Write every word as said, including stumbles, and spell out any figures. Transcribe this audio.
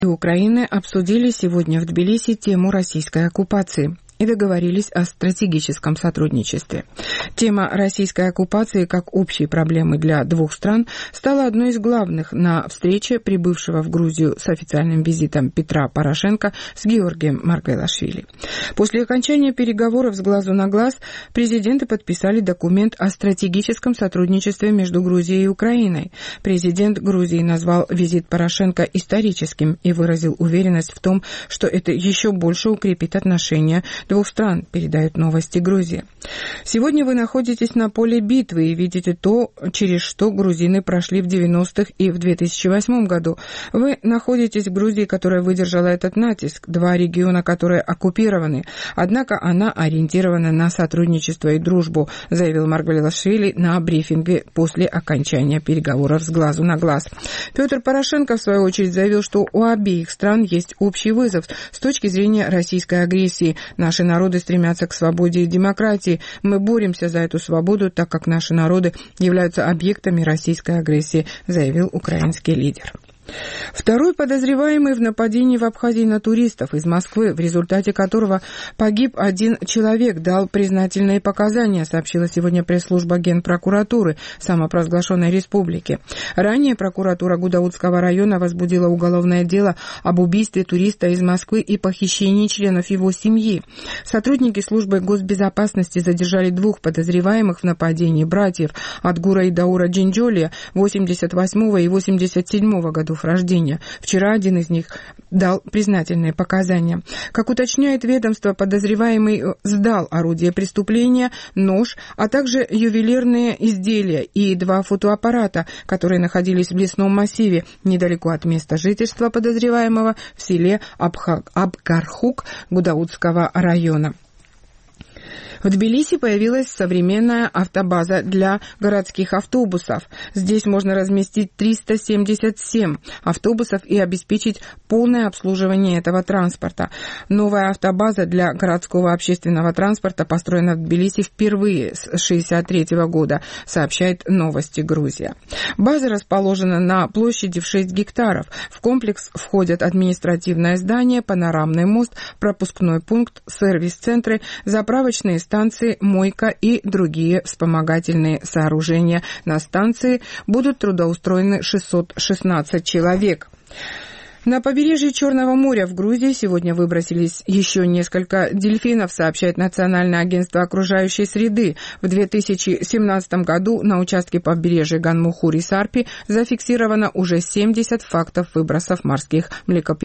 Украины обсудили сегодня в Тбилиси тему российской оккупации и договорились о стратегическом сотрудничестве. Тема российской оккупации как общей проблемы для двух стран стала одной из главных на встрече прибывшего в Грузию с официальным визитом Петра Порошенко с Георгием Маргвелашвили. После окончания переговоров с глазу на глаз президенты подписали документ о стратегическом сотрудничестве между Грузией и Украиной. Президент Грузии назвал визит Порошенко историческим и выразил уверенность в том, что это еще больше укрепит отношения двух стран, передают новости Грузии. Сегодня вы находитесь на поле битвы и видите то, через что грузины прошли в девяностых и в две тысячи восьмом году. Вы находитесь в Грузии, которая выдержала этот натиск, два региона, которые оккупированы, однако она ориентирована на сотрудничество и дружбу, заявил Маргвелашвили на брифинге после окончания переговоров с глазу на глаз. Петр Порошенко, в свою очередь, заявил, что у обеих стран есть общий вызов с точки зрения российской агрессии. Наши народы стремятся к свободе и демократии. Мы боремся за эту свободу, так как наши народы являются объектами российской агрессии, заявил украинский лидер. Второй подозреваемый в нападении в Абхазии на туристов из Москвы, в результате которого погиб один человек, дал признательные показания, сообщила сегодня пресс-служба Генпрокуратуры самопровозглашенной республики. Ранее прокуратура Гудаутского района возбудила уголовное дело об убийстве туриста из Москвы и похищении членов его семьи. Сотрудники службы госбезопасности задержали двух подозреваемых в нападении братьев Адгура и Даура Джинджолия восемьдесят восьмого и восемьдесят седьмого годов рождения. Вчера один из них дал признательные показания. Как уточняет ведомство, подозреваемый сдал орудие преступления, нож, а также ювелирные изделия и два фотоаппарата, которые находились в лесном массиве недалеко от места жительства подозреваемого в селе Абгархук Гудаутского района. В Тбилиси появилась современная автобаза для городских автобусов. Здесь можно разместить триста семьдесят семь автобусов и обеспечить полное обслуживание этого транспорта. Новая автобаза для городского общественного транспорта построена в Тбилиси впервые с шестьдесят третьего года, сообщает новости Грузия. База расположена на площади в шесть гектаров. В комплекс входят административное здание, панорамный мост, пропускной пункт, сервис-центры, заправочные станции, станции, мойка и другие вспомогательные сооружения. На станции будут трудоустроены шестьсот шестнадцать человек. На побережье Черного моря в Грузии сегодня выбросились еще несколько дельфинов, сообщает Национальное агентство окружающей среды. В две тысячи семнадцатом году на участке побережья Ганмухури-Сарпи зафиксировано уже семьдесят фактов выбросов морских млекопитающих.